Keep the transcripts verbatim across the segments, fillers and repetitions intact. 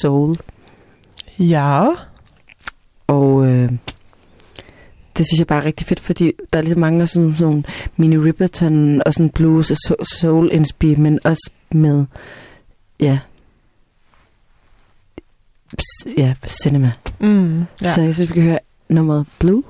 soul. Ja. Og øh, det synes jeg bare er rigtig fedt, fordi der er lige så mange sådan, sådan Minnie Riperton og sådan blues og soul inspire, men også med ja, ja, cinema. Mm, ja. Så jeg synes, vi kan høre nummeret Blue.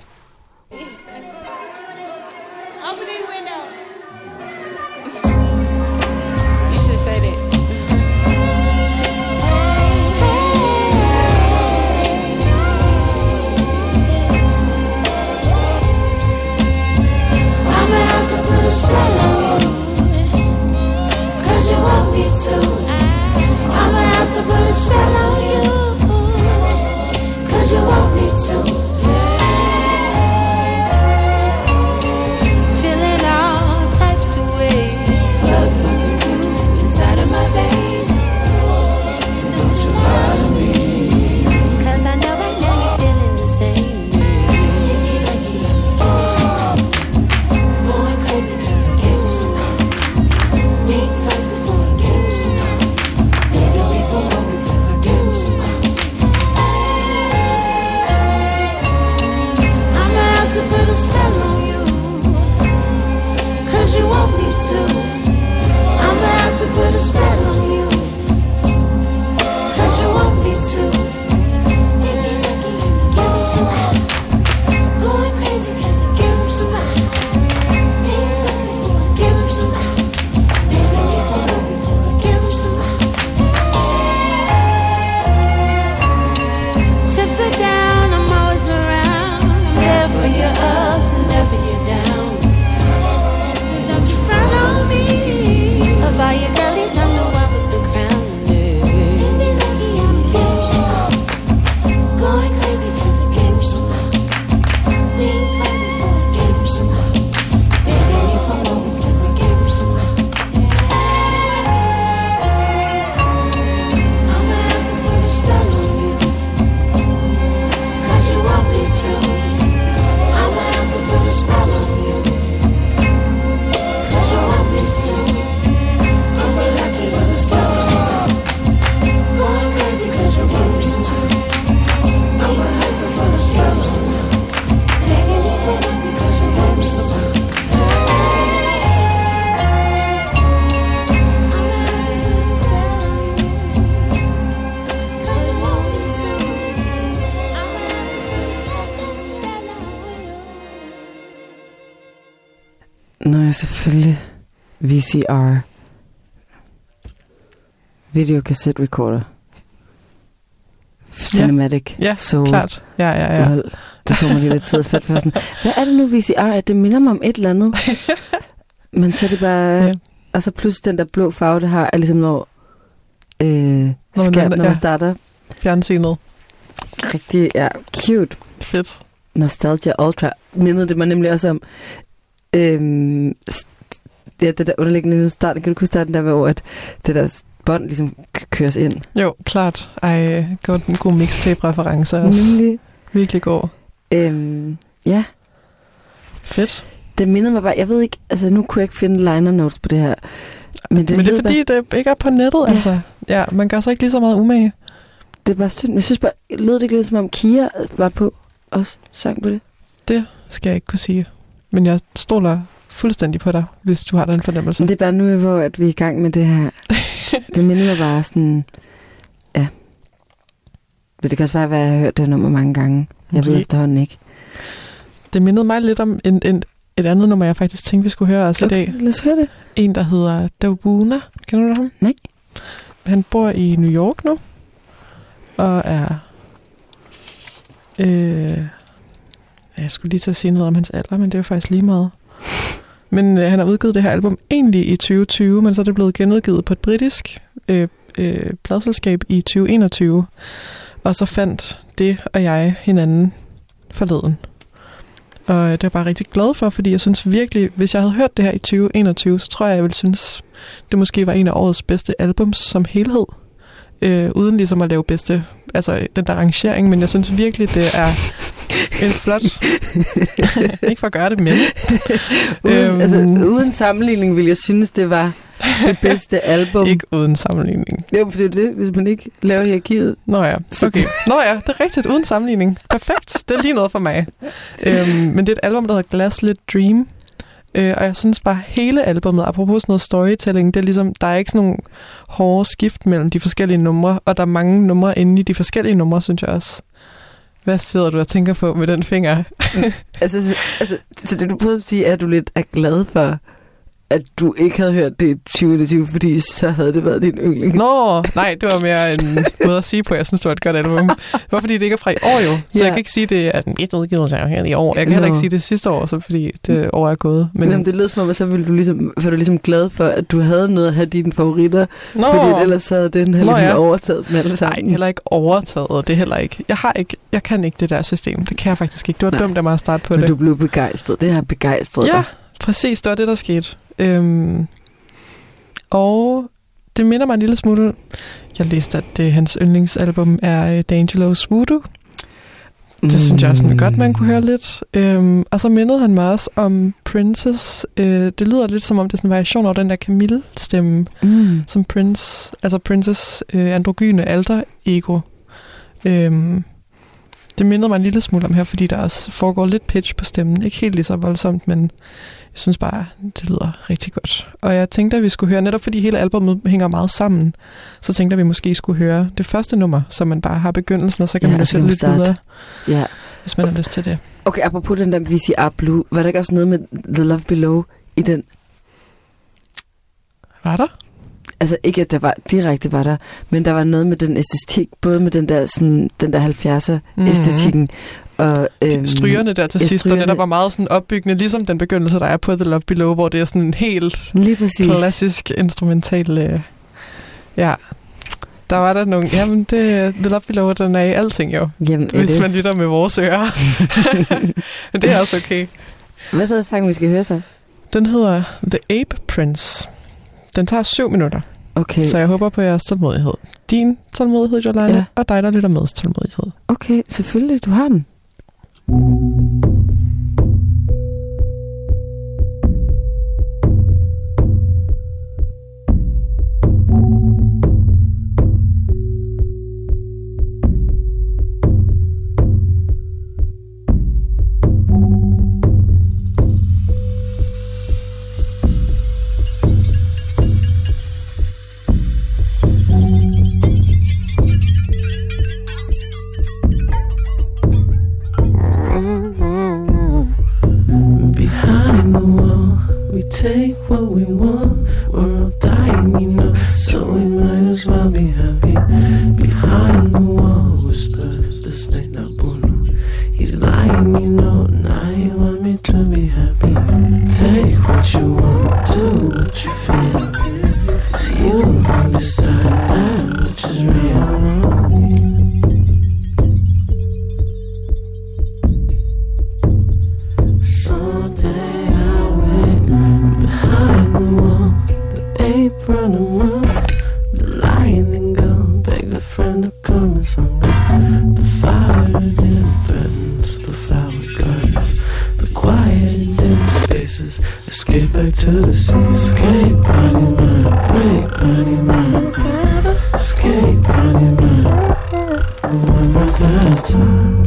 Nå, selvfølgelig V C R. Videokassette recorder. Cinematic. Ja, ja soul. Klart. Ja, ja, ja. Lol. Det tog mig lige lidt tid fedt for sådan. Hvad er det nu V C R? At det minder mig om et eller andet. Men så er det bare... Ja. Og så pludselig den der blå farve, det har, er ligesom når... Øh, skærm, når man ja. starter. Fjernsynet. Rigtig, ja, cute. Fedt. Nostalgia Ultra. Mindede det mig nemlig også om... Øhm, det, det der underliggende nu starten, kan du kunne starte den der, hvor at det der bånd ligesom køres ind? Jo, klart. Ej, godt en god mixtape-reference også. Nemlig. Virkelig god. Øhm, ja. Fedt. Det minder mig bare, jeg ved ikke, altså nu kunne jeg ikke finde liner notes på det her. Men det, men det er fordi, bare, det ikke er på nettet, ja. altså. Ja, man gør så ikke lige så meget umage. Det er bare synd. Jeg synes bare, lød det ikke lidt som om Kia var på også sang på det? Det skal jeg ikke kunne sige. Men jeg stoler fuldstændig på dig, hvis du har den fornemmelse. Men det er bare nu, hvor at vi er i gang med det her. Det minder mig bare sådan... Ja. Det kan også være, at jeg har hørt det nummer mange gange. Jeg okay. ved efterhånden ikke. Det mindede mig lidt om en, en, et andet nummer, jeg faktisk tænkte, vi skulle høre også okay, i dag. Lad os høre det. En, der hedder Dawbuna. Kender du ham? Nej. Han bor i New York nu. Og er... Øh, jeg skulle lige til at sige noget om hans alder, men det er jo faktisk lige meget. Men øh, han har udgivet det her album egentlig i tyve tyve, men så er det blevet genudgivet på et britisk øh, øh, pladselskab i tyve enogtyve. Og så fandt det og jeg hinanden forleden. Og det er jeg bare rigtig glad for, fordi jeg synes virkelig, hvis jeg havde hørt det her i tyve enogtyve, så tror jeg, jeg ville synes, det måske var en af årets bedste albums som helhed. Øh, uden ligesom at lave bedste, altså den der rangering, men jeg synes virkelig, det er en flot... ikke for at gøre det, men... uden, øhm, altså, uden sammenligning vil jeg synes, det var det bedste album. Ikke uden sammenligning. Ja, for det er det, hvis man ikke laver hierarkiet. Nå ja, okay. Nå ja, det er rigtigt, uden sammenligning. Perfekt, det er lige noget for mig. øhm, men det er et album, der hedder Gaslit Dream. Øh, og jeg synes bare, hele albumet, apropos sådan noget storytelling, det er ligesom, der er ikke sådan nogle hårde skift mellem de forskellige numre, og der er mange numre inde i de forskellige numre, synes jeg også. Hvad sidder du og tænker på med den finger? altså, så, altså, så det du prøver at sige, er, at du lidt er glad for, at du ikke havde hørt det i tyve enogtyve, fordi så havde det været din yndling. Nå, nej, det var mere en måde at sige på. Jeg synes, det var et godt album. Det var, fordi det ikke er fra i år jo. Så ja. Jeg kan ikke sige, at det er den bedste udgivelse her i år. Jeg kan Nå. heller ikke sige det sidste år, så fordi det år er gået. Men Jamen, det lød som om, at så ville du ligesom, var du ligesom glad for, at du havde noget at have dine favoritter. Nå. Fordi ellers så havde den her ligesom ja. overtaget med alle sammen. Nej, heller ikke overtaget. Det er heller ikke. Jeg har ikke, jeg kan ikke det der system. Det kan jeg faktisk ikke. Det var nej. dumt af mig at starte på Men det. Men du blev begejstret. Det har begejstret ja, dig. Præcis. Det var det, der skete. Øhm, og det minder mig en lille smule. Jeg læste, at det, hans yndlingsalbum er D'Angelo's Voodoo. Det mm. synes jeg sådan godt, man kunne høre lidt. Øhm, og så mindede han mig også om Princes. Øh, det lyder lidt som om det er sådan en variation over den der Camille-stemme, mm. som Prince, altså Princes øh, androgyne alter-ego. Øhm, det minder mig en lille smule om her, fordi der også foregår lidt pitch på stemmen. Ikke helt lige så voldsomt, men jeg synes bare, det lyder rigtig godt. Og jeg tænkte, at vi skulle høre, netop fordi hele albumet hænger meget sammen, så tænkte jeg, at vi måske skulle høre det første nummer, så man bare har begyndelsen, og så kan ja, man jo sætte lidt videre, ja. hvis man har lyst til det. Okay, apropos den der V C R Blue, var der ikke også noget med The Love Below i den? Var der? Altså ikke, at der var direkte var der, men der var noget med den æstetik, både med den der, sådan, den der halvfjerdser-æstetikken, mm-hmm. Og, øhm, strygerne der til sidst, og det der var meget sådan opbyggende, ligesom den begyndelse, der er på The Love Below, hvor det er sådan en helt klassisk instrumental. Øh, ja, der var der nogle. Jamen, det, The Love Below, den er i alting jo. Jamen, hvis man lytter med vores ører. Men det er også okay. Hvad hedder sangen, vi skal høre så? Den hedder The Ape Prince. Den tager syv minutter. Okay. Så jeg håber på jeres tålmodighed. Din tålmodighed, Jolanda, ja. Og dig, der lytter med, tålmodighed. Okay, selvfølgelig. Du har den. Take what we want, we're all dying, you know, so we might as well be happy. Behind the wall whispers the snake Nabuno. He's lying, you know, now you want me to be happy. Take what you want, do what you feel, 'cause you can decide that which is real. Someday I will behind the wall, the ape run amok, the lion and go beg the friend to come and song. The fire it threatens the flower gardens, the quiet dim spaces. Escape back to the sea, escape body mind, break body mind, escape body mind, one breath at a time.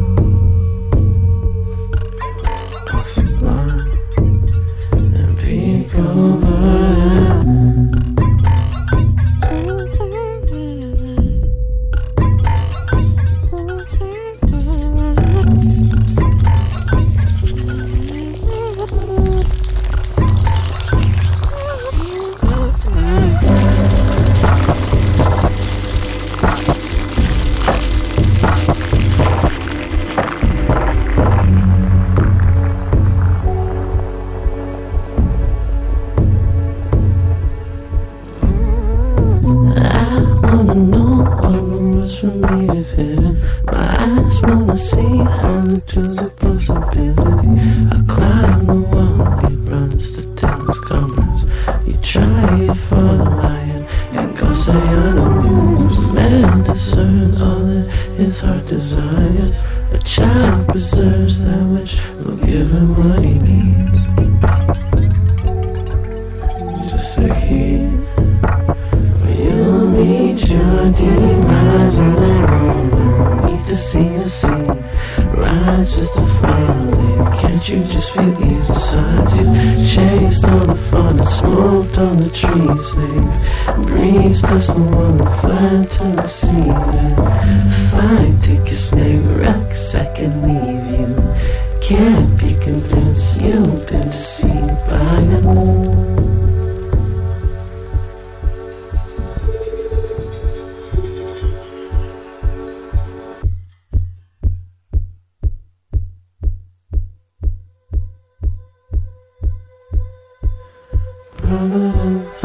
Sublime and peek over them. For me to fit in, my eyes wanna see how the tools are possibility. I climb the wall, he runs to tell his comrades. You try it for a lion, and go say enemies. Man discerns all that his heart desires. A child preserves that which will give him what he needs. Just a he. your demise on their own. Need to see you see. Rise just to find it. Can't you just feel ease besides you? Chased all the fun and smoked on the trees. They breeze past the one that fly to the sea. Fine, take a snake, rocks, I can leave you. Can't be convinced you've been deceived by them. Providence.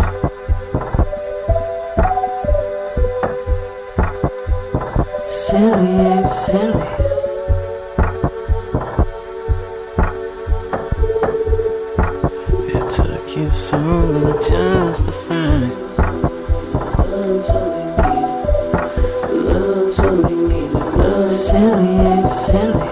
Silly, yeah, silly. It took you so long to justify. Love's all you need. Love's all you need. Love, silly, yeah, silly.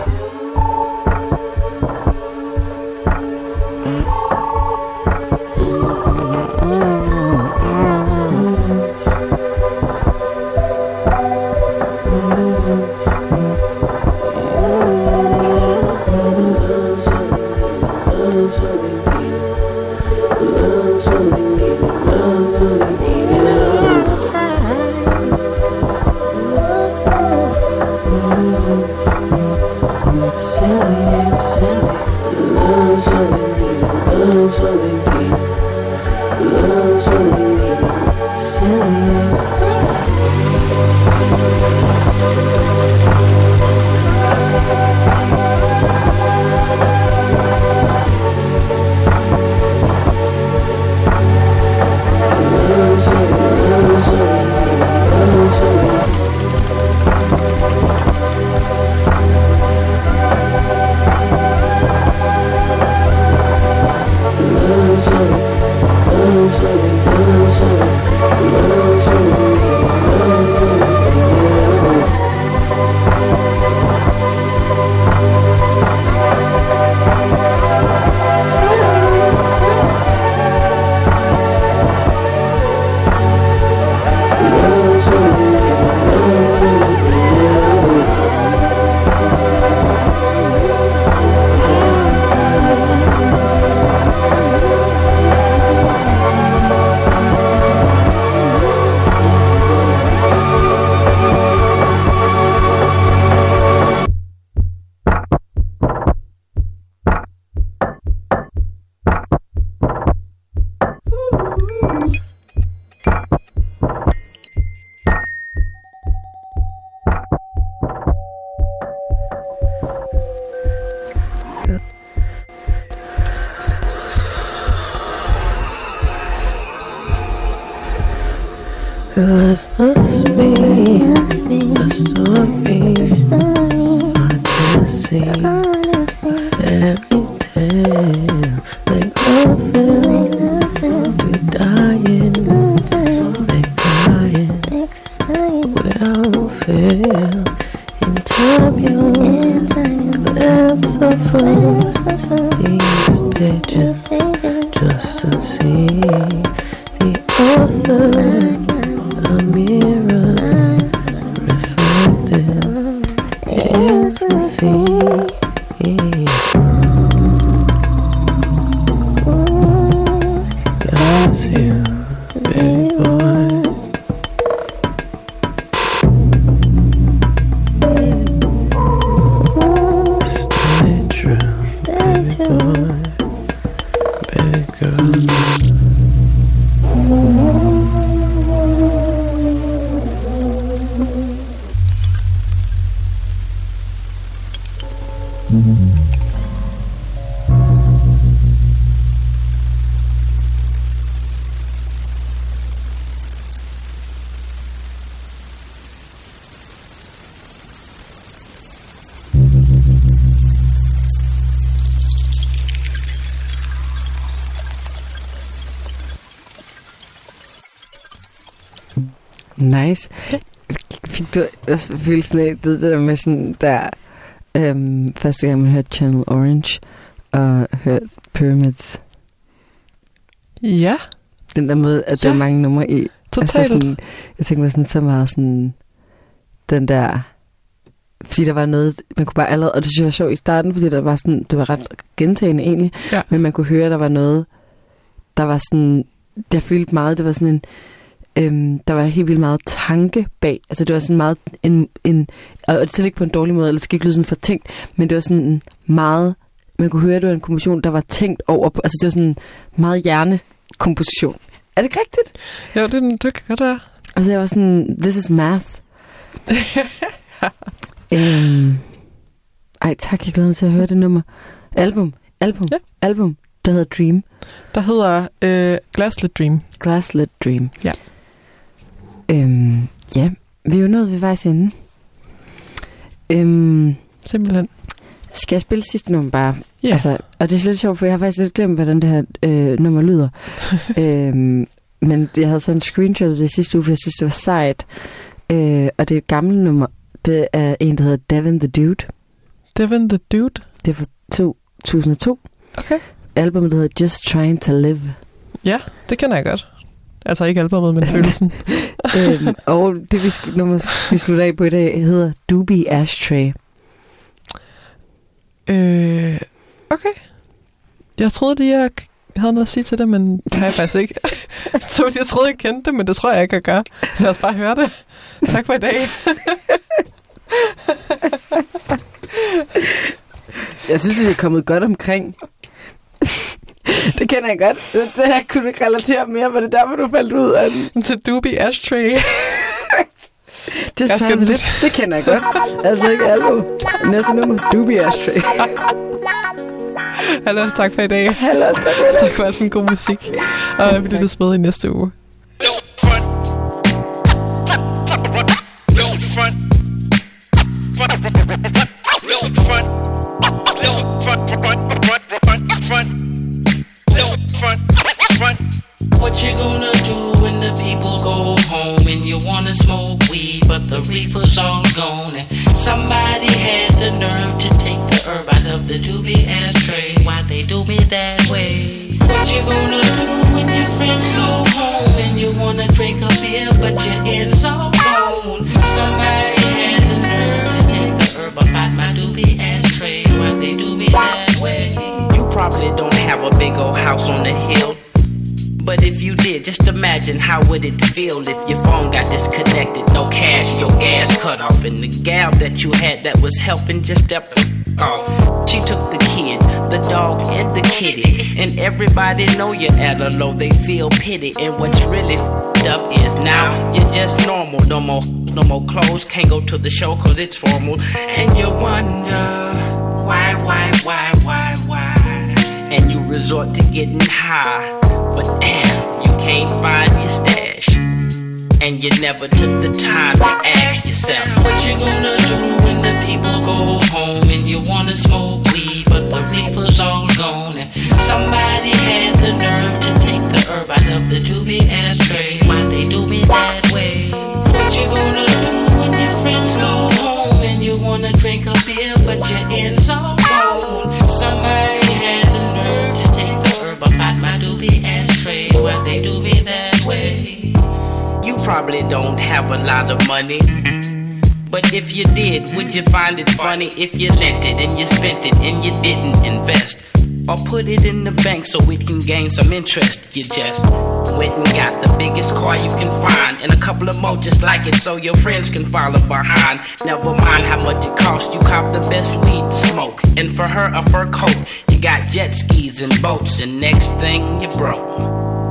Life must be a story, a fantasy, a fairy tale. Make love feel we're dying, so make crying without fail. In time you'll glance over these pages just to see the author. A mirror reflected is the sea. God's here, baby boy. Stay true, baby boy, baby girl. Nice. Fik du også følelsen af, det der med sådan der, øhm, første gang man hørte Channel Orange og hørte Pyramids? Ja. Den der måde, at ja. Der er mange numre i. Totalt. Altså sådan, jeg tænker mig sådan så meget sådan, den der, fordi der var noget, man kunne bare allerede, og det synes jeg var sjovt i starten, fordi der var sådan, det var ret gentagende egentlig, ja. Men man kunne høre, der var noget, der var sådan, der fyldte meget, det var sådan en, øhm, der var helt vildt meget tanke bag, altså det var sådan meget, en, en og det er ikke på en dårlig måde, eller det skal ikke lyde sådan fortænkt, men det var sådan meget, man kunne høre, det var en komposition, der var tænkt over, altså det var sådan meget hjernekomposition. Er det ikke rigtigt? Jo, det, det kan godt være. Altså jeg var sådan, this is math. øhm, ej tak, jeg glæder mig til at høre det nummer. Album, album, ja. album, der hedder Dream. Der hedder øh, Gaslit Dream. Gaslit Dream. Ja. Øhm, ja, vi er jo nået ved vejs ende. Øhm, Simpelthen. Skal jeg spille sidste nummer bare? Ja. Altså, og det er lidt sjovt, for jeg har faktisk lidt glemt, hvordan det her øh, nummer lyder. øhm, men jeg havde sådan en screenshot af det sidste uge, for jeg synes, det var sejt. Øh, og det er et gammelt nummer. Det er en, der hedder Devin the Dude. Devin the Dude? Det er fra to tusind og to. Okay. Albumet, der hedder Just Trying to Live. Ja, det kender jeg godt. Altså ikke albumet, men følelsen. øhm, og det, vi, skal, nummer, vi slutter af på i dag, hedder Doobie Ashtray. Øh, okay. Jeg troede lige, jeg havde noget at sige til det, men det har jeg faktisk ikke. Så jeg troede, jeg kendte det, men det tror jeg ikke, jeg gør. Lad os bare høre det. Tak for i dag. Jeg synes, vi er kommet godt omkring. Det kender jeg godt. Det her kunne du ikke relatere mere, var det der, hvor du faldt ud af den? Til Doobie Ashtray. Just skal... det, det kender jeg godt. Altså ikke album. Næste nummer, Doobie Ashtray. Hallo, tak for i dag. Hallo, tak for i dag. Tak for al den god musik. Og vi lyttes med i næste uge. What you gonna do when the people go home and you wanna smoke weed but the reefer's all gone and somebody had the nerve to take the herb out of the doobie ashtray? Why they do me that way? What you gonna do when your friends go home and you wanna drink a beer but your end's all gone? Somebody had the nerve to take the herb out my doobie ashtray. Why they do me that way? You probably don't have a big old house on the hill, but if you did, just imagine how would it feel if your phone got disconnected, no cash, your gas cut off, and the gal that you had that was helping just stepped off. She took the kid, the dog, and the kitty, and everybody know you're at a low, they feel pity, and what's really f***ed up is now you're just normal, no more, no more clothes, can't go to the show cause it's formal, and you wonder, why, why, why, why, why, and you resort to getting high. But damn, you can't find your stash, and you never took the time to ask yourself, what you gonna do when the people go home and you wanna smoke weed but the reefer's all gone and somebody had the nerve to take the herb out of the doobie ashtray? Why they do me that way? What you gonna do when your friends go home and you wanna drink a beer but your end's all gone? Somebody had the nerve to take the herb out my doobie ashtray. Why they do me that way? You probably don't have a lot of money, but if you did, would you find it funny if you lent it and you spent it and you didn't invest? Or put it in the bank so it can gain some interest? You just went and got the biggest car you can find and a couple of more just like it so your friends can follow behind. Never mind how much it costs, you cop the best weed to smoke, and for her a fur coat. You got jet skis and boats, and next thing you broke.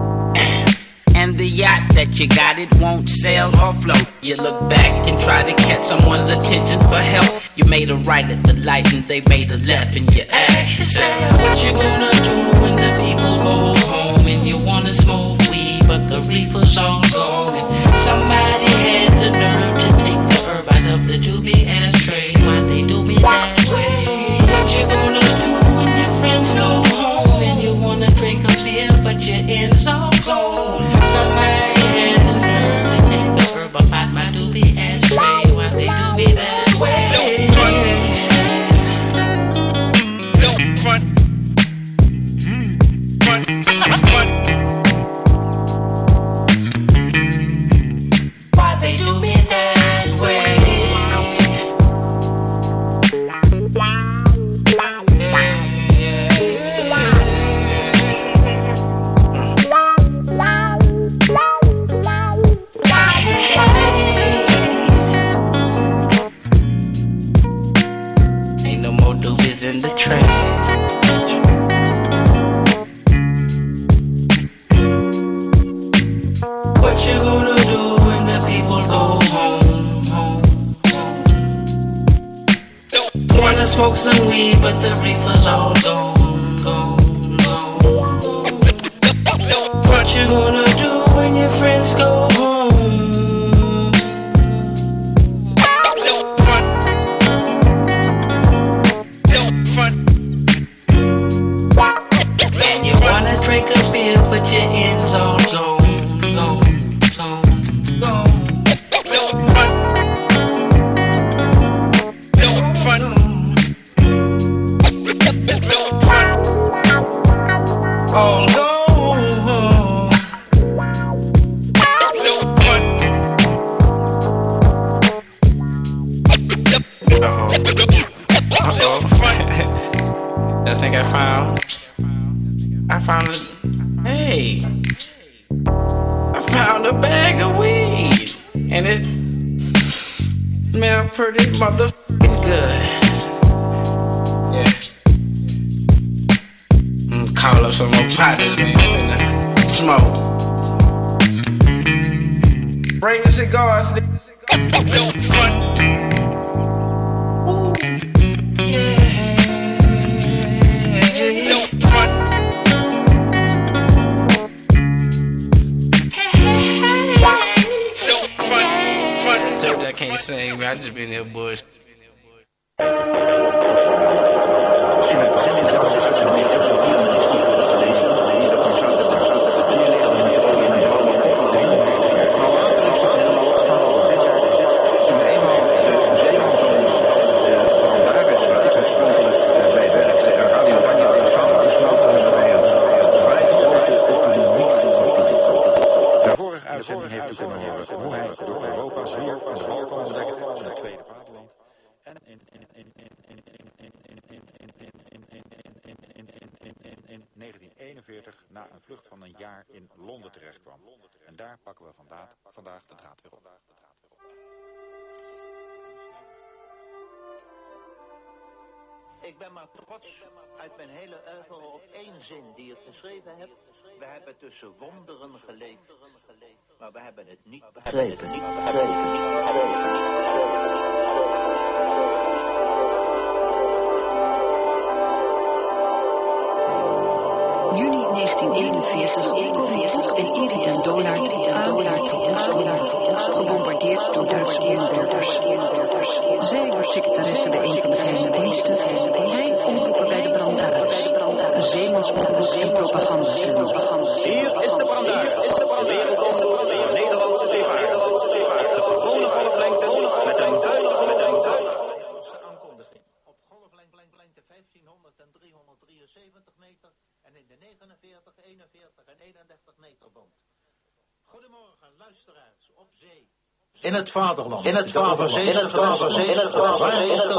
And the yacht that you got, it won't sail or float. You look back and try to catch someone's attention for help. You made a right at the light and they made a left, and you ask yourself, what you gonna do when the people go home and you wanna smoke weed but the reefer's all gone and somebody had the nerve to take the herb out of the doobie ashtray? Why they do me that way? What you gonna do when your friends go home and you wanna drink a beer but your end's all gone? Somebody had the nerve to take the herb up out my doobie ashtray. Why they do me that way? Don't front. Front. Front. to smoke some weed, but the reefer's all gone, gone, gone. What you gonna do when your friends go home? And you wanna drink a beer, but your ends all gone, gone, gone, gone. All gone. I think I found I found a hey I found a bag of weed and it smelled pretty motherfucking good. Yeah. I'm call up some more partners, man, finna smoke. Bring the cigars, nigga. Ooh, yeah. I can't sing, man. I just been there bush. negentien eenenveertig na een vlucht van een jaar in Londen terechtkwam. En daar pakken we vandaag, vandaag de draad weer op. Ik ben maar trots uit mijn hele oeuvre op één zin die ik geschreven heb. We hebben tussen wonderen geleefd, maar we hebben het niet begrepen. Niet begrepen, niet begrepen. juni negentien eenenveertig, Korea en Irian Dollard, gebombardeerd door Duitse bommenwerpers. Zij wordt secretaresse bij een van de geheime diensten. Hij omroepen bij de Brandaris. Een zeemansomroep en propagandazender. Hier is de Brandaris, de wereldomroep voor Nederlandse zeevaarders. De gewone golflengte met een duidelijke met een duidelijke aankondiging. Op golflengte vijftienhonderd en driehonderddrieënzeventig meter. En in de negenenveertig, eenenveertig en eenendertig meter band. Goedemorgen luisteraars op zee. In het vaderland. In het vaderland. In het vaderland. In het vaderland. In het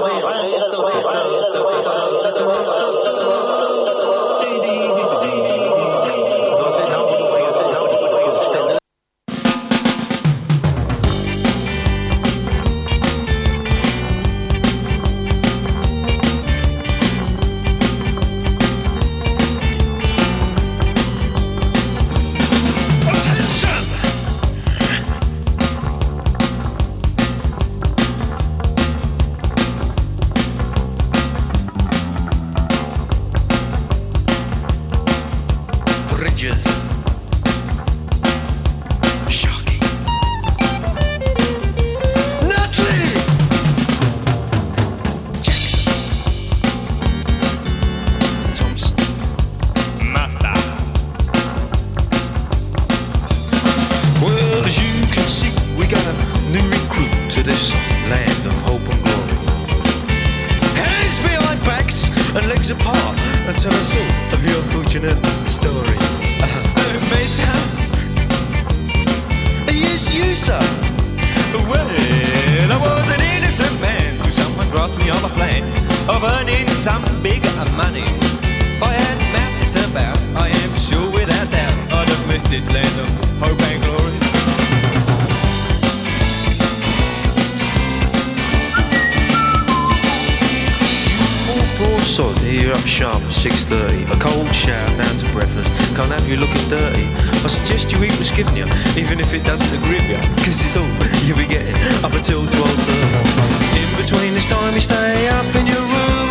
six thirty, a cold shower down to breakfast. Can't have you looking dirty. I suggest you eat what's given you, even if it doesn't agree with you, cause it's all you'll be getting up until twelve thirty. In between this time you stay up in your room.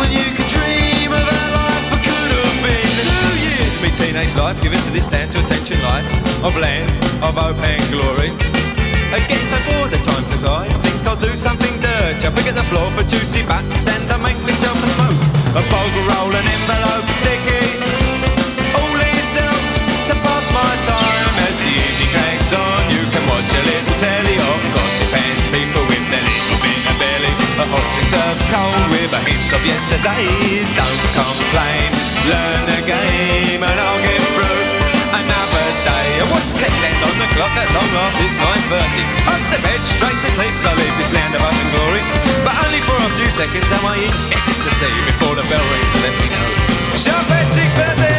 life given to this stand to attention life of land, of hope and glory. Getting so bored at times ago, I think I'll do something dirty. I'll pick at the floor for juicy butts and I'll make myself a smoke. A bogle roll, an envelope sticky. All these helps to pass my time. As the evening drags on, you can watch a little telly of gossip hands, people with their little bit of belly. A hot drink served cold with a hint of yesterday's. Don't complain, learn the game and I'll get through another day. I watch the set end on the clock at long last, it's nine thirty. Up to bed, straight to sleep, I leave this land of hope and glory. But only for a few seconds am I in ecstasy before the bell rings to let me know. Sharp at six thirty!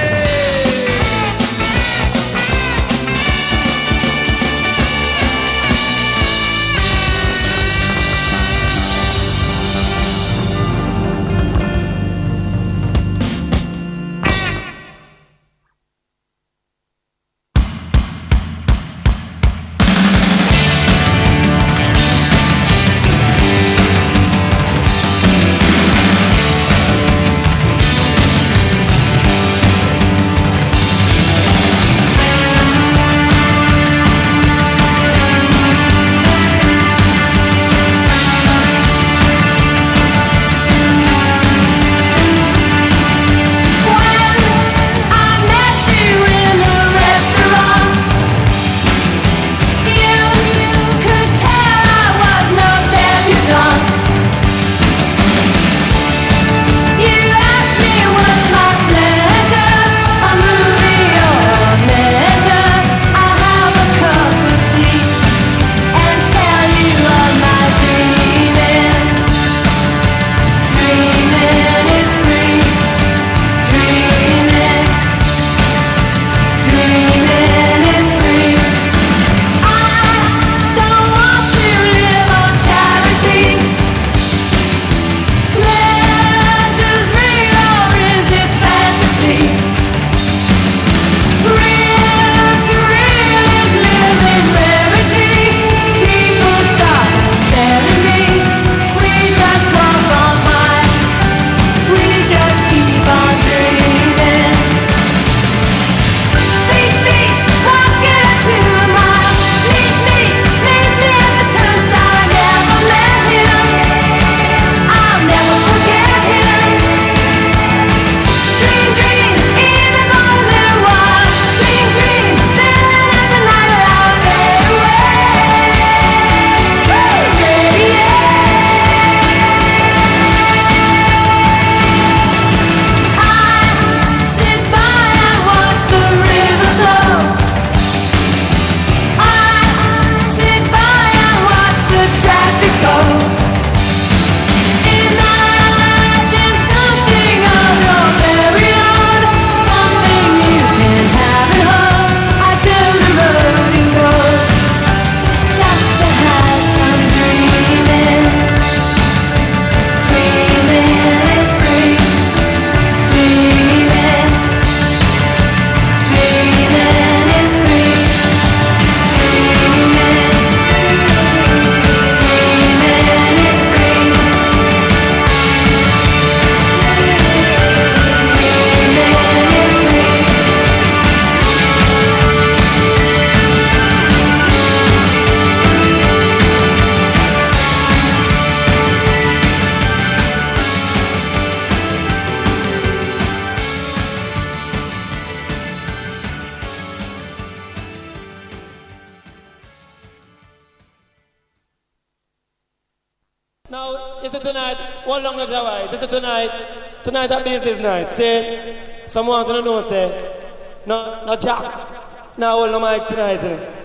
Now, is it tonight? One long as I Is it tonight? Tonight a business night. See? Someone want to know, say. No, no Jack. Now hold no mic tonight.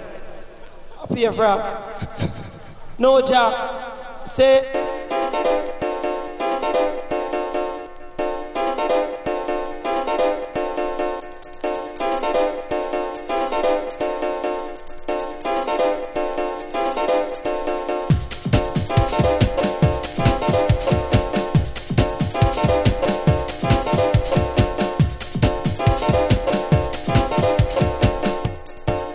I pay a frack. No Jack. Say.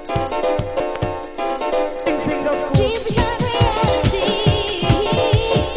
Dream beyond reality.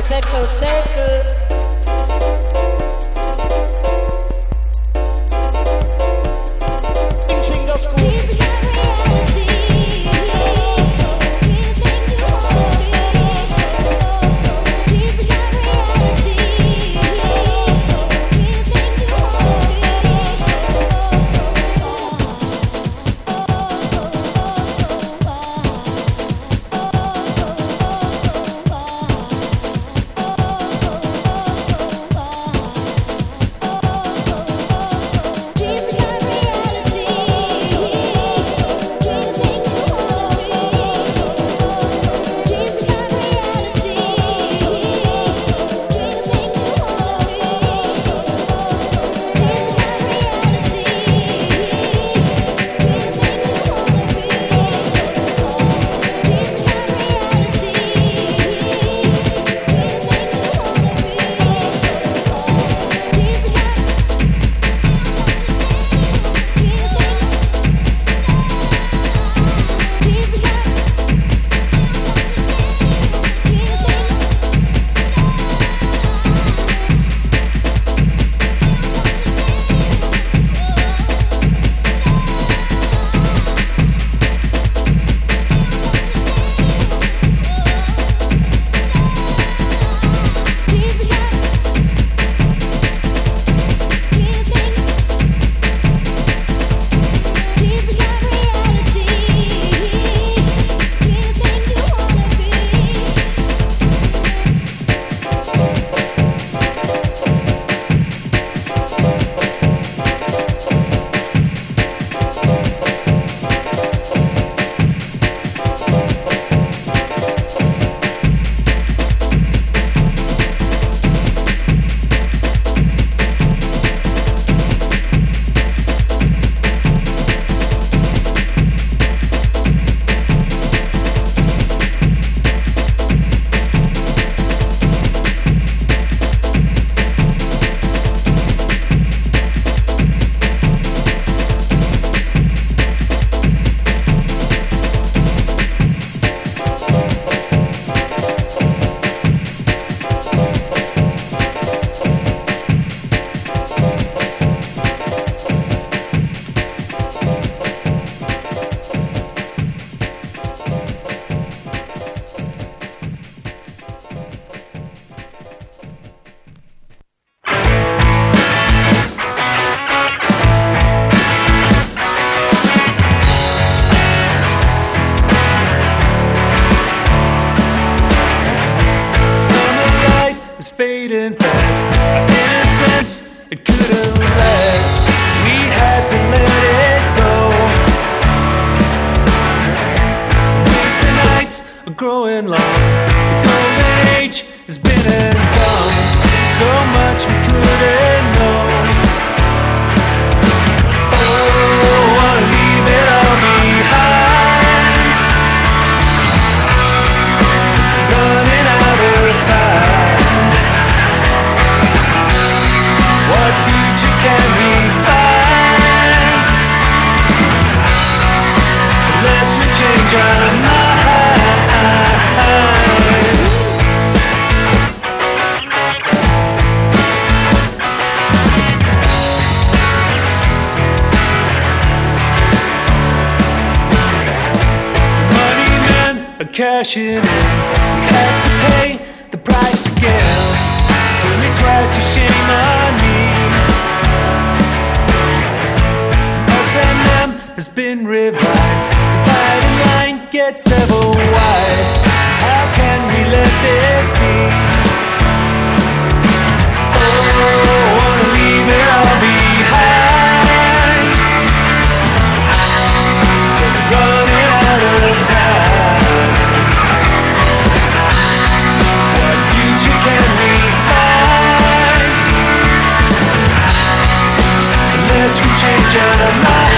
circle, circle. fading fast. Our innocence, it couldn't last. We had to let it go. Winter nights are growing long. The golden age has been and gone. So much we couldn't know. Oh, wanna leave it all behind. Running out of time. What future can we find? Unless we change our minds. Money men are cashing in. We have to pay the price again. Fool me twice, you shame on me. Us and them has been revived. Dividing line gets ever wide. How can we let this be? Oh, wanna leave it all behind. Running out of time. What future can we find? Unless we change our minds.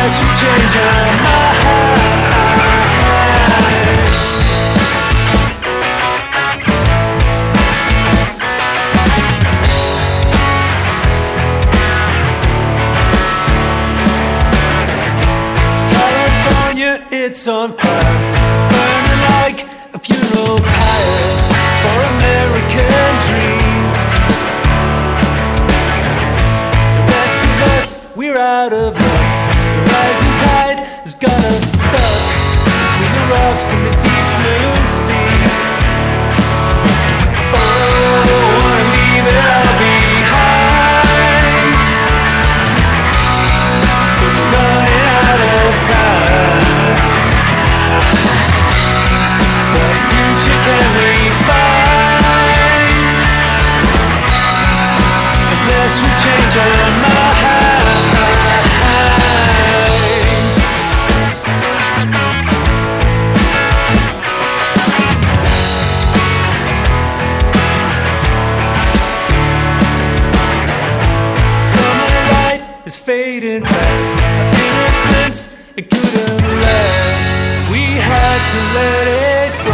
unless we change our minds. California, it's on fire. It's burning like a funeral pyre for American dreams. The rest of us, we're out of luck. The rising tide has got us stuck between the rocks and the deep blue sea. Oh, wanna leave it all behind. We're running out of time. What future can we find unless we change our minds? Is fading fast. Our innocence, it couldn't last. We had to let it go.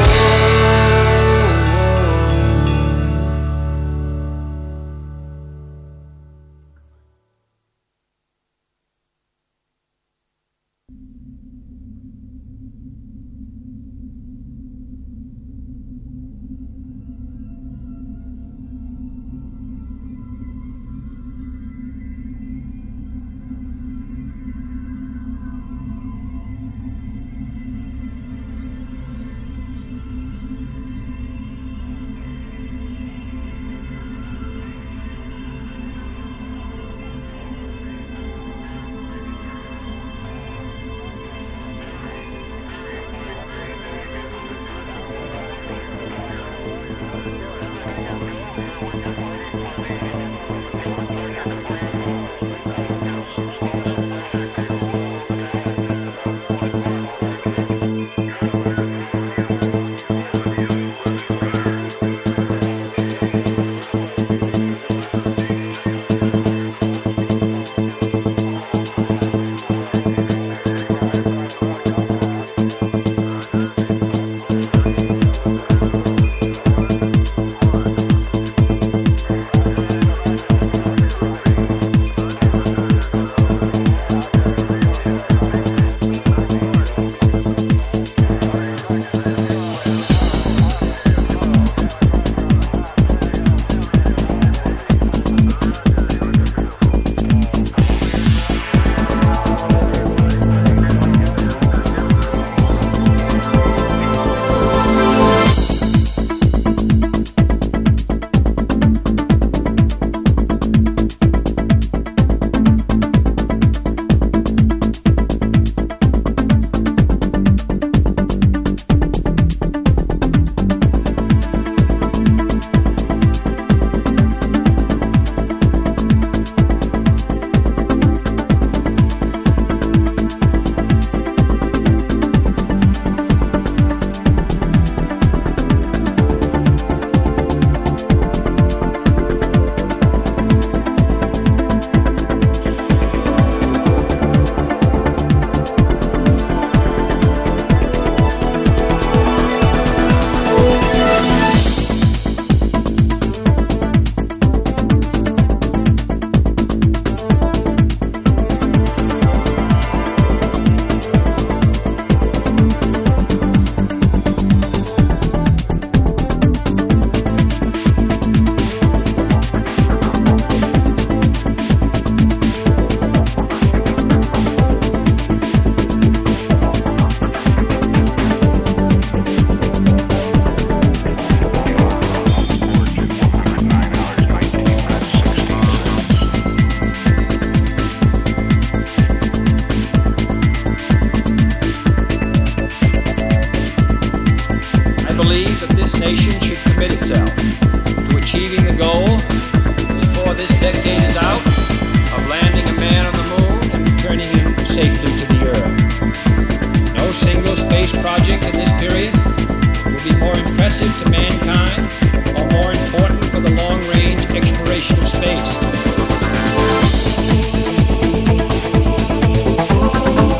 space.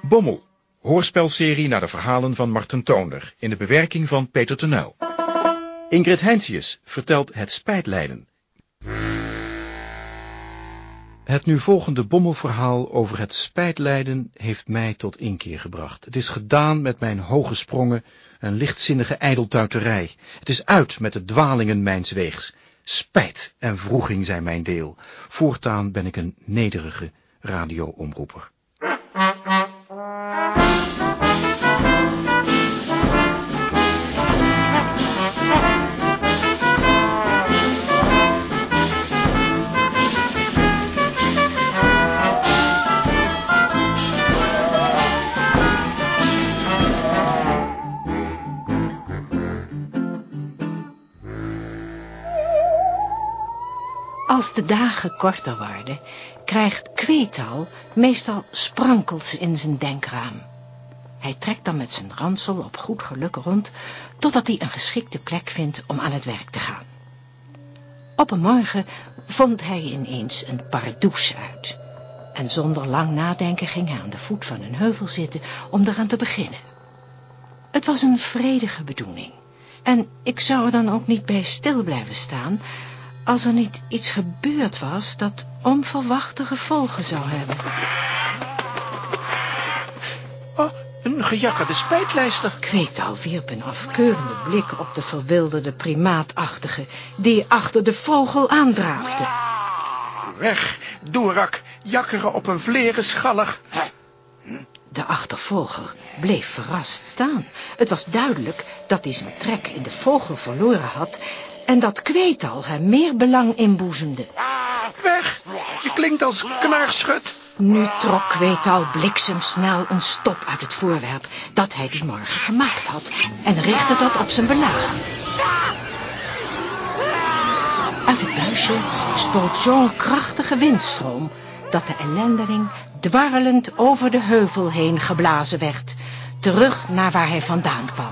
Bommel, hoorspelserie naar de verhalen van Marten Toonder, in de bewerking van Peter Tenuil. Ingrid Heinsius vertelt Het Spijtlijden. Het nu volgende Bommelverhaal over het spijtlijden heeft mij tot inkeer gebracht. Het is gedaan met mijn hoge sprongen en lichtzinnige ijdeltuiterij. Het is uit met de dwalingen mijns weegs. Spijt en wroeging zijn mijn deel. Voortaan ben ik een nederige radioomroeper. Als de dagen korter worden, krijgt Kweetal meestal sprankels in zijn denkraam. Hij trekt dan met zijn ransel op goed geluk rond, totdat hij een geschikte plek vindt om aan het werk te gaan. Op een morgen vond hij ineens een pardoes uit. En zonder lang nadenken ging hij aan de voet van een heuvel zitten om eraan te beginnen. Het was een vredige bedoeling. En ik zou er dan ook niet bij stil blijven staan als er niet iets gebeurd was dat onverwachte gevolgen zou hebben. Oh, een gejakkerde spijtlijster. Kweetal wierp een afkeurende blik op de verwilderde primaatachtige die achter de vogel aandraafde. Weg, doerak, jakkeren op een vleren schallig. De achtervolger bleef verrast staan. Het was duidelijk dat hij zijn trek in de vogel verloren had en dat Kweetal hem meer belang inboezemde. Weg, je klinkt als knaarschut. Nu trok Kweetal bliksemsnel een stop uit het voorwerp dat hij die morgen gemaakt had en richtte dat op zijn belager. Uit het buisje spoot zo'n krachtige windstroom dat de ellendeling dwarrelend over de heuvel heen geblazen werd, terug naar waar hij vandaan kwam.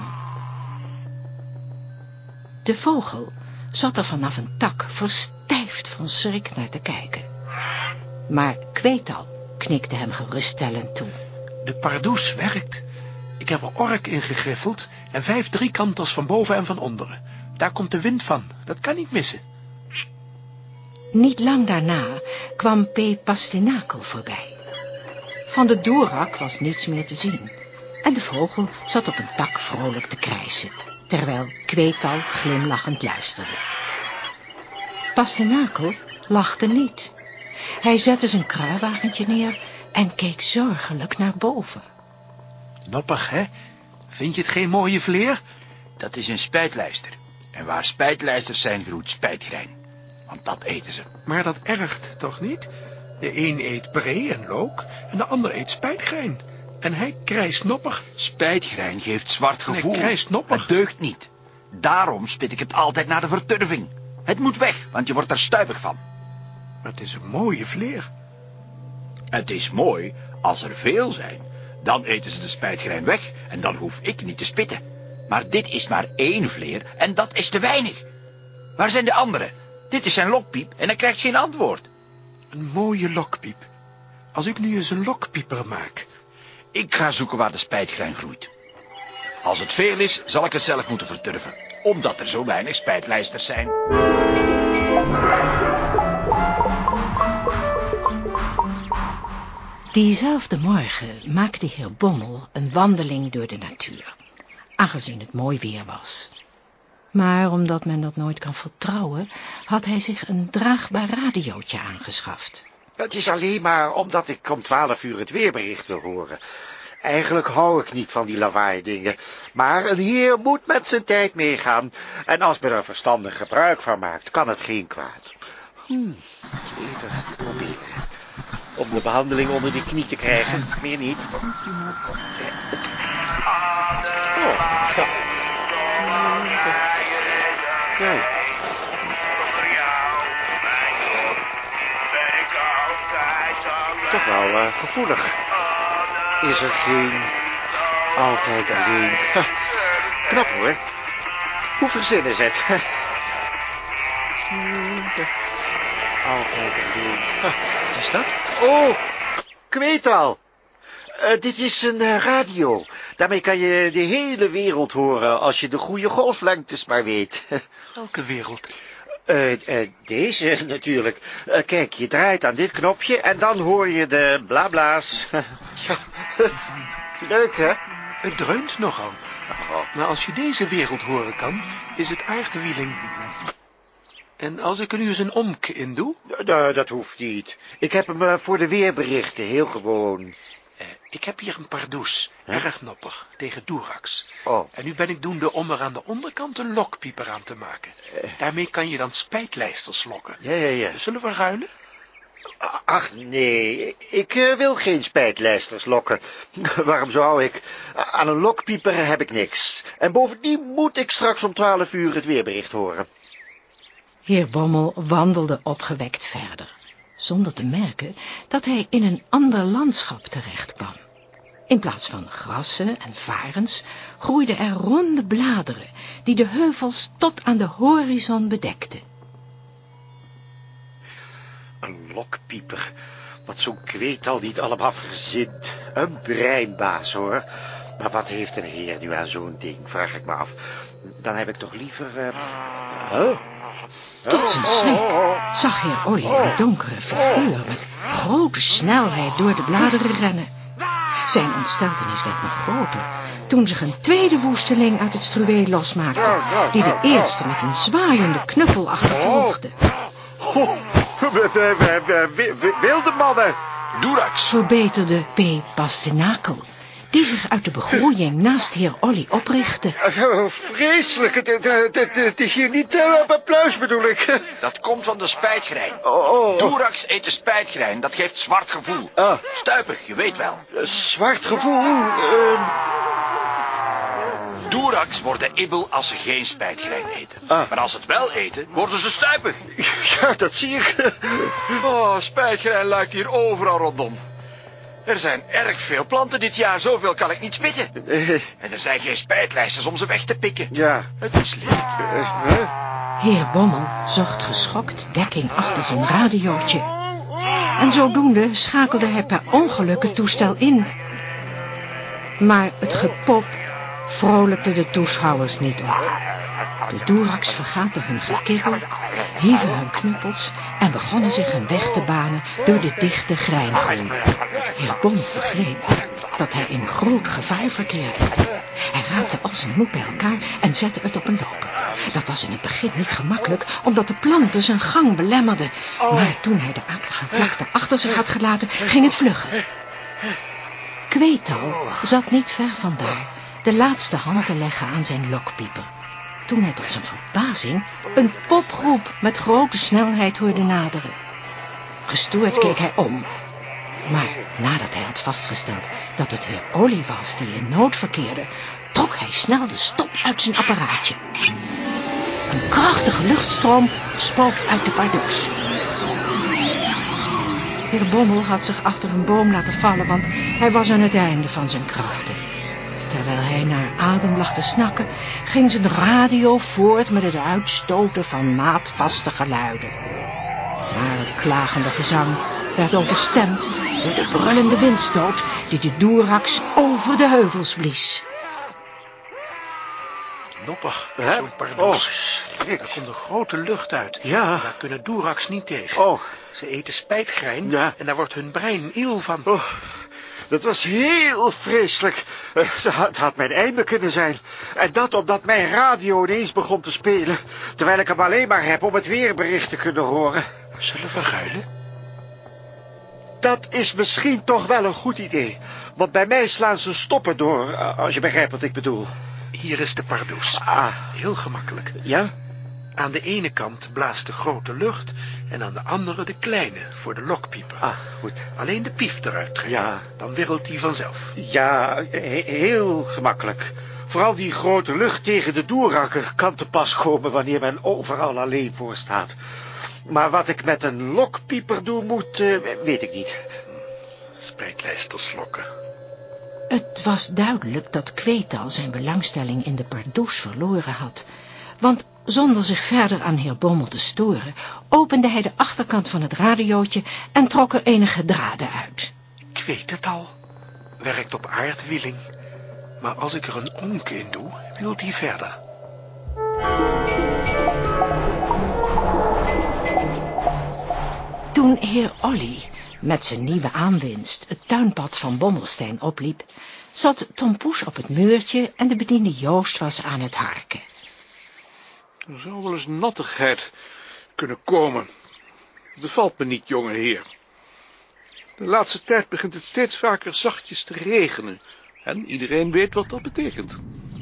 De vogel zat er vanaf een tak verstijfd van schrik naar te kijken. Maar Kweetal knikte hem geruststellend toe. De pardoes werkt. Ik heb er ork in gegriffeld en vijf driekanters van boven en van onderen. Daar komt de wind van. Dat kan niet missen. Niet lang daarna kwam P. Pastinakel voorbij. Van de doerak was niets meer te zien. En de vogel zat op een tak vrolijk te krijsen, terwijl Kweetal glimlachend luisterde. Pastinakel lachte niet. Hij zette zijn kruiwagentje neer en keek zorgelijk naar boven. Noppig, hè? Vind je het geen mooie vleer? Dat is een spijtlijster. En waar spijtlijsters zijn, groeit spijtgrijn. Want dat eten ze. Maar dat ergt toch niet? De een eet bree en look en de ander eet spijtgrijn. En hij krijst noppig. Spijtgrijn geeft zwart gevoel. Hij krijst noppig. Het deugt niet. Daarom spit ik het altijd naar de verturving. Het moet weg, want je wordt er stuivig van. Maar het is een mooie vleer. Het is mooi als er veel zijn. Dan eten ze de spijtgrijn weg en dan hoef ik niet te spitten. Maar dit is maar één vleer en dat is te weinig. Waar zijn de anderen? Dit is zijn lokpiep en hij krijgt geen antwoord. Een mooie lokpiep. Als ik nu eens een lokpieper maak. Ik ga zoeken waar de spijtgrijn groeit. Als het veel is, zal ik het zelf moeten verturven. Omdat er zo weinig spijtlijsters zijn. Diezelfde morgen maakte heer Bommel een wandeling door de natuur, aangezien het mooi weer was. Maar omdat men dat nooit kan vertrouwen, had hij zich een draagbaar radiootje aangeschaft. Het is alleen maar omdat ik om twaalf uur het weerbericht wil horen. Eigenlijk hou ik niet van die lawaai dingen, maar een heer moet met zijn tijd meegaan. En als men er verstandig gebruik van maakt, kan het geen kwaad. Hm, even proberen. Om de behandeling onder die knie te krijgen, meer niet. Oh, zo. Kijk. Toch wel uh, gevoelig. Is er geen altijd alleen. Ha, knap hoor. Hoe verzinnen ze het? Altijd alleen. Ha, wat is dat? Oh, Kweetal. Uh, dit is een uh, radio. Daarmee kan je de hele wereld horen als je de goede golflengtes maar weet. Welke wereld? Uh, uh, deze natuurlijk. Uh, kijk, je draait aan dit knopje en dan hoor je de blabla's. Ja. Leuk, hè? Het dreunt nogal. Oh. Maar als je deze wereld horen kan, is het aardewieling. En als ik er nu eens een omk in doe? Uh, dat hoeft niet. Ik heb hem uh, voor de weerberichten, heel gewoon. Uh, ik heb hier een pardoes, huh? Erg noppig, tegen Durax. Oh. En nu ben ik doende om er aan de onderkant een lokpieper aan te maken. Uh. Daarmee kan je dan spijtlijsters lokken. Ja, ja, ja. Zullen we ruilen? Ach, nee, ik uh, wil geen spijtlijsters lokken. Waarom zou ik? Aan een lokpieper heb ik niks. En bovendien moet ik straks om twaalf uur het weerbericht horen. Heer Bommel wandelde opgewekt verder, zonder te merken dat hij in een ander landschap terecht kwam. In plaats van grassen en varens groeiden er ronde bladeren die de heuvels tot aan de horizon bedekten. Een lokpieper, wat zo'n kweetal niet allemaal verzint. Een breinbaas, hoor. Maar wat heeft een heer nu aan zo'n ding, vraag ik me af. Dan heb ik toch liever... Uh... Huh? Tot zijn schrik zag heer Olly een donkere figuur met grote snelheid door de bladeren rennen. Zijn ontsteltenis werd nog groter toen zich een tweede woesteling uit het struweel losmaakte, die de eerste met een zwaaiende knuffel achtervolgde. Wilde mannen! Durax! Verbeterde P. Pastenakel, die zich uit de begroeiing naast heer Olly oprichtte. Oh, vreselijk, het, het, het, het is hier niet uh, op applaus, bedoel ik. Dat komt van de spijtgrijn. Oh, oh. Durax eet de spijtgrijn, dat geeft zwart gevoel. Ah. Stuipig, je weet wel. Uh, zwart gevoel? Uh... Durax worden ibbel als ze geen spijtgrijn eten. Ah. Maar als ze het wel eten, worden ze stuipig. Ja, dat zie ik. Oh, spijtgrijn lijkt hier overal rondom. Er zijn erg veel planten dit jaar, zoveel kan ik niet spitten. Uh. En er zijn geen spijtlijsters om ze weg te pikken. Ja. Het is leuk. Uh, huh? Heer Bommel zocht geschokt dekking achter zijn radiootje. En zodoende schakelde hij per ongeluk het toestel in. Maar het gepop vrolijkte de toeschouwers niet op. De Durax vergaten hun gekibbel, hieven hun knuppels en begonnen zich een weg te banen door de dichte greingroei. Heer Bommel begreep dat hij in groot gevaar verkeerde. Hij raapte al zijn moed bij elkaar en zette het op een loop. Dat was in het begin niet gemakkelijk, omdat de planten zijn gang belemmerden. Maar toen hij de akelige vlakte achter zich had gelaten, ging het vluggen. Kweetal zat niet ver vandaar de laatste hand te leggen aan zijn lokpieper, toen hij tot zijn verbazing een popgroep met grote snelheid hoorde naderen. Gestoord keek hij om, maar nadat hij had vastgesteld dat het heer Olly was die in nood verkeerde, trok hij snel de stop uit zijn apparaatje. Een krachtige luchtstroom spoot uit de pardoes. Heer Bommel had zich achter een boom laten vallen, want hij was aan het einde van zijn krachten. Terwijl hij naar adem lag te snakken, ging zijn radio voort met het uitstoten van maatvaste geluiden. Maar het klagende gezang werd overstemd door de brullende windstoot die de Durax over de heuvels blies. Noppig, zo'n pardoes. Oh, er komt een grote lucht uit. Ja. Daar kunnen Durax niet tegen. Oh. Ze eten spijtgrijn, ja. En daar wordt hun brein iel van. Oh. Dat was heel vreselijk. Uh, het had mijn einde kunnen zijn. En dat omdat mijn radio ineens begon te spelen, terwijl ik hem alleen maar heb om het weerbericht te kunnen horen. Zullen we ruilen? Dat is misschien toch wel een goed idee. Want bij mij slaan ze stoppen door, als je begrijpt wat ik bedoel. Hier is de pardoes. Ah. Heel gemakkelijk. Ja? Aan de ene kant blaast de grote lucht en aan de andere de kleine voor de lokpieper. Ah, goed. Alleen de pief eruit trekken. Ja. Dan wirrelt die vanzelf. Ja, he heel gemakkelijk. Vooral die grote lucht tegen de Durax kan te pas komen wanneer men overal alleen voor staat. Maar wat ik met een lokpieper doen moet, uh, weet ik niet. Spijtlijsters lokken. Het was duidelijk dat Kweetal zijn belangstelling in de pardoes verloren had. Want zonder zich verder aan heer Bommel te storen, opende hij de achterkant van het radiootje en trok er enige draden uit. Ik weet het al. werkt op aardwieling. Maar als ik er een onk in doe, wilt hij verder. Toen heer Olly met zijn nieuwe aanwinst het tuinpad van Bommelstein opliep, zat Tom Poes op het muurtje en de bediende Joost was aan het harken. Er zou wel eens nattigheid kunnen komen. Bevalt me niet, jonge heer. De laatste tijd begint het steeds vaker zachtjes te regenen. En iedereen weet wat dat betekent.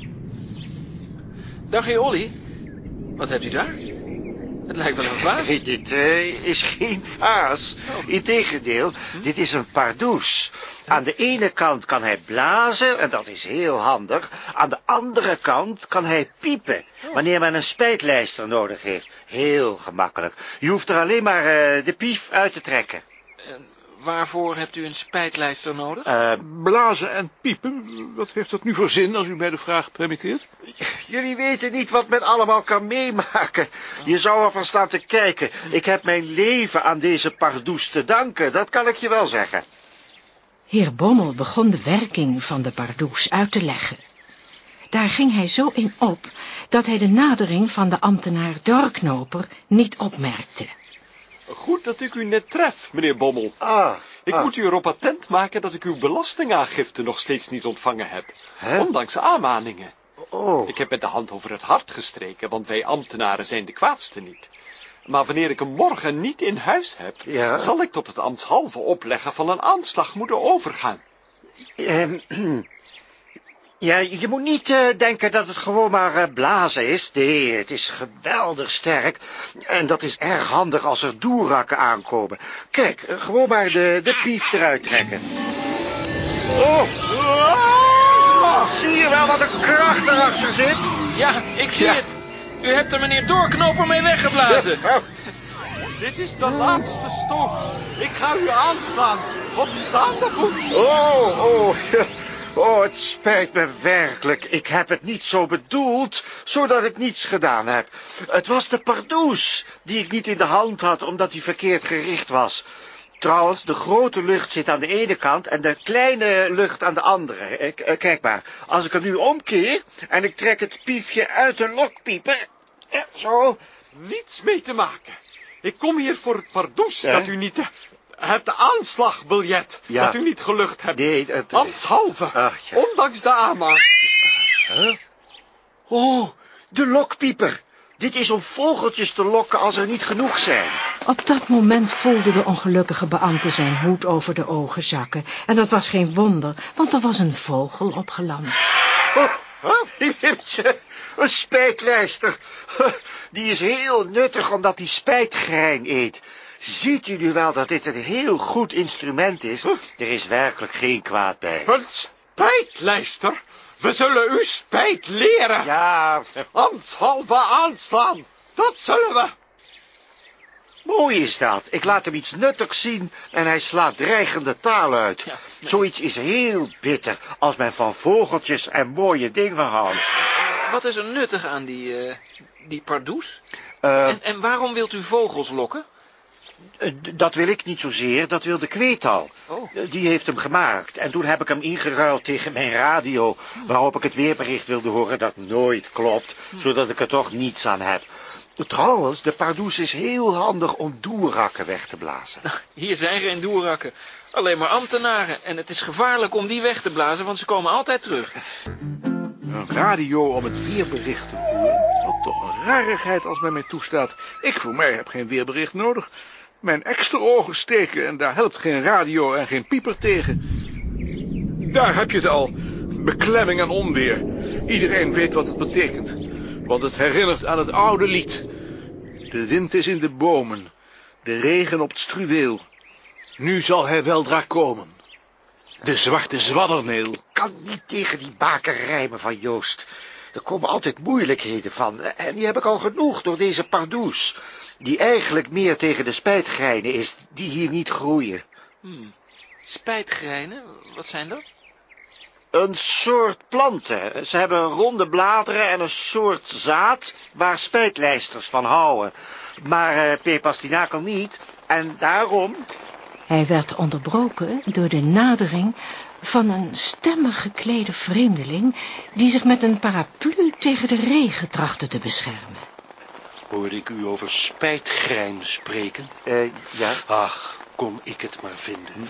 Dag, heer Olly. Wat hebt u daar? Het lijkt wel een vaas. Hey, dit uh, is geen vaas. Oh. Integendeel, hm? Dit is een pardoes. Aan de ene kant kan hij blazen, en dat is heel handig. Aan de andere kant kan hij piepen, oh. wanneer men een spijtlijster nodig heeft. Heel gemakkelijk. Je hoeft er alleen maar uh, de pief uit te trekken. En waarvoor hebt u een spijtlijster nodig? Uh, blazen en piepen, wat heeft dat nu voor zin, als u mij de vraag permitteert? Jullie weten niet wat men allemaal kan meemaken. Je zou ervan staan te kijken. Ik heb mijn leven aan deze pardoes te danken, dat kan ik je wel zeggen. Heer Bommel begon de werking van de pardoes uit te leggen. Daar ging hij zo in op, dat hij de nadering van de ambtenaar Dorknoper niet opmerkte. Goed dat ik u net tref, meneer Bommel. Ah, ik ah. moet u erop attent maken dat ik uw belastingaangifte nog steeds niet ontvangen heb. Hè? Ondanks aanmaningen. Oh. Ik heb met de hand over het hart gestreken, want wij ambtenaren zijn de kwaadste niet. Maar wanneer ik hem morgen niet in huis heb, ja? zal ik tot het ambtshalve opleggen van een aanslag moeten overgaan. Uh, ja, je moet niet uh, denken dat het gewoon maar uh, blazen is. Nee, het is geweldig sterk. En dat is erg handig als er doerakken aankomen. Kijk, uh, gewoon maar de, de pief eruit trekken. Oh! Oh, zie je wel wat een kracht erachter zit? Ja, ik zie ja. het. U hebt er meneer Doorknoper mee weggeblazen. Ja. Dit is de laatste stoot. Ik ga u aanslaan. Op staande voet. Oh, oh. Oh, het spijt me werkelijk. Ik heb het niet zo bedoeld, zodat ik niets gedaan heb. Het was de pardoes die ik niet in de hand had, omdat die verkeerd gericht was. Trouwens, de grote lucht zit aan de ene kant en de kleine lucht aan de andere. K- kijk maar, als ik hem nu omkeer en ik trek het piefje uit de lokpieper. Ja, zo. Niets mee te maken. Ik kom hier voor het pardoes Ja? dat u niet... Het aanslagbiljet Ja. dat u niet gelucht hebt. Nee, het... Ambtshalve, Ach, ja. ondanks de aanmaak. Huh? Oh, de lokpieper. Dit is om vogeltjes te lokken als er niet genoeg zijn. Op dat moment voelde de ongelukkige beambte zijn hoed over de ogen zakken. En dat was geen wonder, want er was een vogel opgeland. Oh, oh, een spijtlijster. Die is heel nuttig omdat hij spijtgrijn eet. Ziet u nu wel dat dit een heel goed instrument is? Er is werkelijk geen kwaad bij. Een spijtlijster? We zullen u spijt leren. Ja. Ambtshalve aanslaan. Dat zullen we. Mooi is dat. Ik laat hem iets nuttigs zien en hij slaat dreigende taal uit. Ja, nee. Zoiets is heel bitter als men van vogeltjes en mooie dingen houdt. Wat is er nuttig aan die, uh, die pardoes? Uh, en, en waarom wilt u vogels lokken? Uh, dat wil ik niet zozeer, dat wil de kweetal. Oh. Uh, die heeft hem gemaakt en toen heb ik hem ingeruild tegen mijn radio, waarop ik het weerbericht wilde horen dat nooit klopt, hm. zodat ik er toch niets aan heb. Trouwens, de pardoes is heel handig om doerakken weg te blazen. Nou, hier zijn geen doerakken, alleen maar ambtenaren. En het is gevaarlijk om die weg te blazen, want ze komen altijd terug. Een radio om het weerbericht te horen. Wat toch een rarigheid als men mij toestaat. Ik voor mij heb geen weerbericht nodig. Mijn extra ogen steken en daar helpt geen radio en geen pieper tegen. Daar heb je het al. Beklemming en onweer. Iedereen weet wat het betekent. Want het herinnert aan het oude lied. De wind is in de bomen. De regen op het struweel. Nu zal hij weldra komen. De zwarte zwadderneel. Kan niet tegen die bakerrijmen van Joost. Er komen altijd moeilijkheden van. En die heb ik al genoeg door deze pardoes. Die eigenlijk meer tegen de spijtgrijnen is, die hier niet groeien. Hmm. Spijtgrijnen? Wat zijn dat? Een soort planten. Ze hebben ronde bladeren en een soort zaad waar spijtlijsters van houden. Maar uh, P. pastinakel niet. En daarom... Hij werd onderbroken door de nadering van een stemmig geklede vreemdeling die zich met een paraplu tegen de regen trachtte te beschermen. Hoorde ik u over spijtgrijm spreken? Uh, ja. Ach, kon ik het maar vinden.